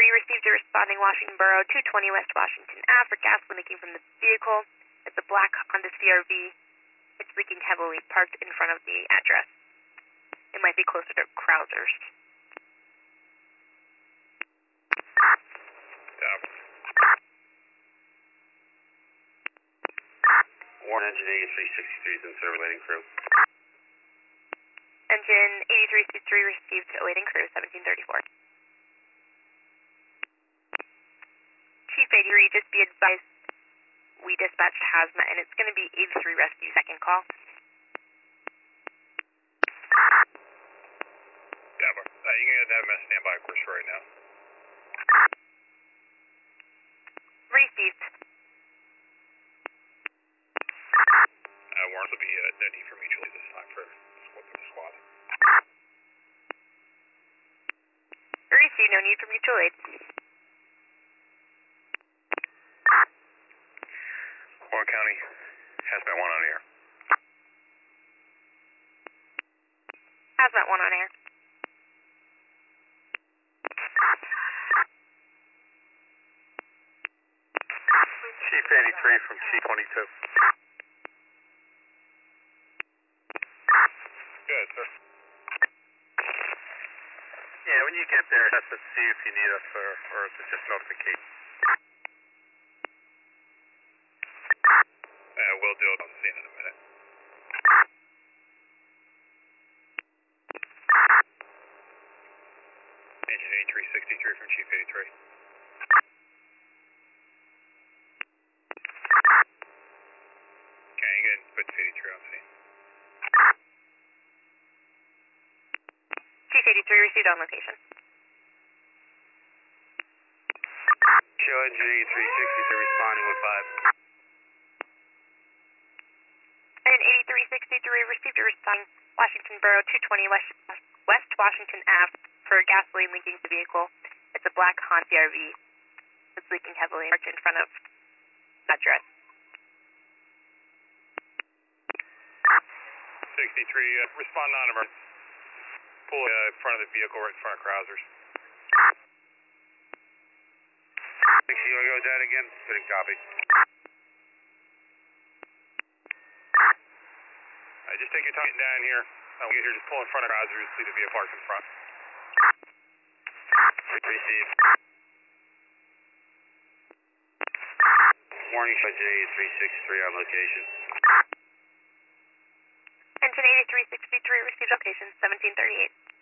received a responding Washington Borough 220 West Washington Ave for gas leaking from the vehicle. It's a black Honda CRV. It's leaking heavily, parked in front of the address. It might be closer to Krausers. Warren engine 8363 is in service, waiting crew. Engine 8363 received awaiting crew, 1734. Chief 83, just be advised, we dispatched hazmat, and it's going to be 83 rescue, second call. Yeah, but you can have a standby, of course, right now. Received. Warren will be no need for mutual aid this time for the squad. Received, no need for mutual aid. Warren County, hazmat 1 on air. Hazmat 1 on air. Chief 83 from Chief 22. Good, sir. Yeah, when you get there, just to see if you need us or to just notification. We'll do it. I'll see you in a minute. Engine 8363 from Chief 83. Okay, you can put 83 on scene. Chief 83 received on location. Show engine 8363 responding with 5. And 8363 received a responding Washington Borough 220 West Washington Ave for gasoline leaking the vehicle. It's a black Honda CRV. It's leaking heavily, parked in front of address. 63, respond non-emergency. Pull in front of the vehicle, right in front of Krausers. Make sure you go with that again. Couldn't copy. Just take your time getting down here. I'll get here, just pull in front of Krausers, see the vehicle parked in front. Receive. Warning, engine 8363 on location. Engine 8363 received location, 1738.